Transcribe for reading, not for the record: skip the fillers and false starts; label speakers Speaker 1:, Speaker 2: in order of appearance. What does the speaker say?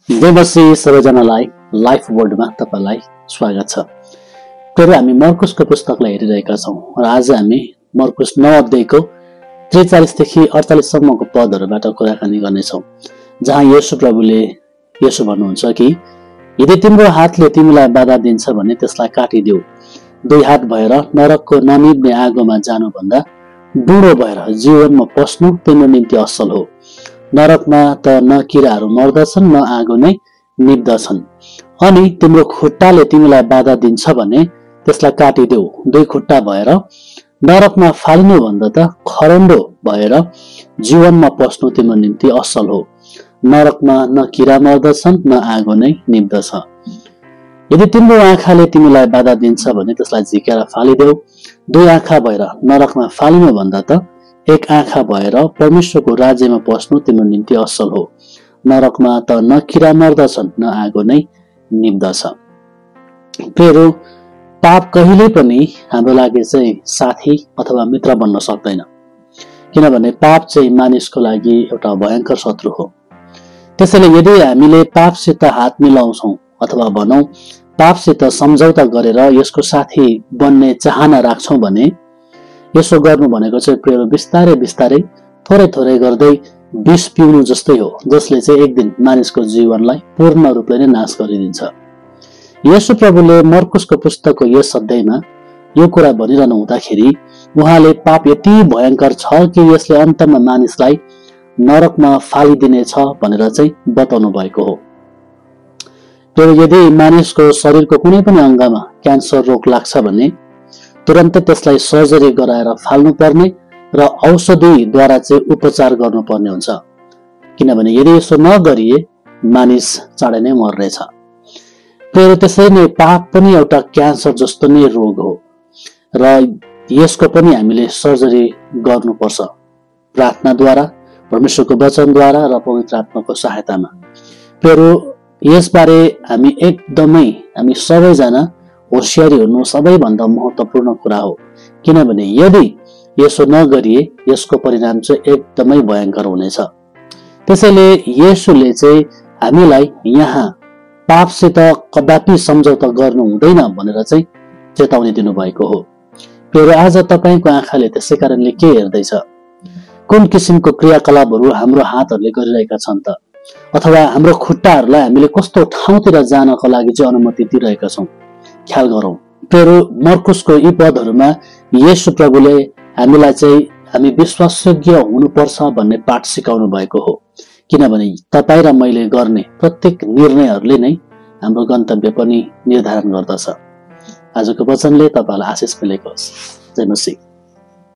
Speaker 1: देवसी सबैजनालाई लाइफ वर्ल्डमा तपाईलाई स्वागत छ। फेरि हामी मर्कुसको पुस्तकलाई हेरिरहेका छौं र आज हामी मर्कुस 9 अध्यायको 43 देखि 48 सम्मको पदहरुबाट कुराकानी गर्नेछौं, जहाँ येशू प्रभुले यसो भन्नुहुन्छ कि यदि तिम्रो हातले तिमीलाई बाधा दिन्छ भने त्यसलाई काटिदेऊ। दुई हात भएर नरकको ननिभ्ने आगोमा जानु भन्दा बुढो भएर जीवनमा पस्नु तिम्रो निम्ति असल हो। नरकमा त न किराहरू मर्दछन् न आगो नै निभ्दछन्। अनि तिम्रो खुट्टाले तिमीलाई बाधा दिन्छ भने त्यसलाई काटिदेऊ। दुई खुट्टा भएर नरकमा फाल्नु भन्दा त खरन्डो भएर जीवनमा पस्नु तिम्रो निम्ति असल हो। नरकमा न किरा मर्दछन् न आगो नै निभ्दछ। यदि तिम्रो आँखाले तिमीलाई बाधा दिन्छ भने त्यसलाई झिकेर फालिदेऊ। दुई आँखा भएर नरकमा फाल्नु भन्दा त एक आँखा भएर परमेश्वरको राज्यमा पस्नु तिम्रो निम्ति असल हो। नरकमा त न किरा मर्दछन् न आगो नै निभ्दछ। फेरि पाप कहिले पनि हाम्रो लागि चाहिँ साथी अथवा मित्र बन्न सक्दैन, किनभने पाप चाहिँ मानिसको लागि एउटा भयंकर शत्रु हो। त्यसैले यदि हामीले पापसित हात मिलाउँछौं अथवा भनौं पापसित सम्झौता गरेर यसको साथी बन्ने चाहना राख्छौं भने यसो गर्नु भनेको चाहिँ प्रिय बिस्तारै बिस्तारै थोरै थोरै गर्दै विष पिउनु जस्तै हो, जसले चाहिँ एक दिन मानिसको जीवनलाई पूर्ण रूपले नै नाश गरिदिन्छ। येशू प्रभुले मर्कुसको पुस्तकको यस अध्यायमा यो कुरा भनिरहनु हुँदाखेरि उहाँले पाप यति भयंकर छ कि यसले अन्तमा मानिसलाई नरकमा फालिदिनेछ भनेर चाहिँ बताउनु भएको हो। यदि मानिसको शरीरको कुनै पनि अङ्गमा क्यान्सर रोग लाग्छ भने तुरन्त त्यसलाई सर्जरी गराएर फाल्नु पर्ने र औषधिद्वारा चाहिँ उपचार गर्नुपर्ने हुन्छ, किनभने यदि यसो नगरिए मानिस चाँडै नै मर्नेछ। फेरि त्यसै नै पाप पनि एउटा क्यान्सर जस्तो नै रोग हो र यसको पनि हामीले सर्जरी गर्नुपर्छ प्रार्थनाद्वारा, परमेश्वरको वचनद्वारा र पवित्र आत्माको सहायतामा। फेरि यसबारे हामी सबैजना होशियारी हुनु सबैभन्दा महत्त्वपूर्ण कुरा हो, किनभने यदि यसो नगरिए यसको परिणाम चाहिँ एकदमै भयंकर हुनेछ। त्यसैले येशूले चाहिँ हामीलाई यहाँ पापसित कदापि सम्झौता गर्नु हुँदैन भनेर चाहिँ चेतावनी दिनुभएको हो। फेरि आज तपाईको आँखाले त्यसै कारणले के हेर्दैछ? कुन किसिमको क्रियाकलापहरू हाम्रो हातहरूले गरिरहेका छन् त? अथवा हाम्रो खुट्टाहरूलाई हामीले कस्तो ठाउँतिर जानको लागि चाहिँ अनुमति दिइरहेका छौं? ख्याल गरौं। फेरि मर्कुसको यी पदहरूमा येशू प्रभुले हामीलाई चाहिँ हामी विश्वासयोग्य हुनुपर्छ भन्ने पाठ सिकाउनु भएको हो, किनभने तपाई र मैले गर्ने प्रत्येक निर्णयहरूले नै हाम्रो गन्तव्य पनि निर्धारण गर्दछ। आजको वचनले तपाईलाई आशिष मिलेको होस्। जय मसीह।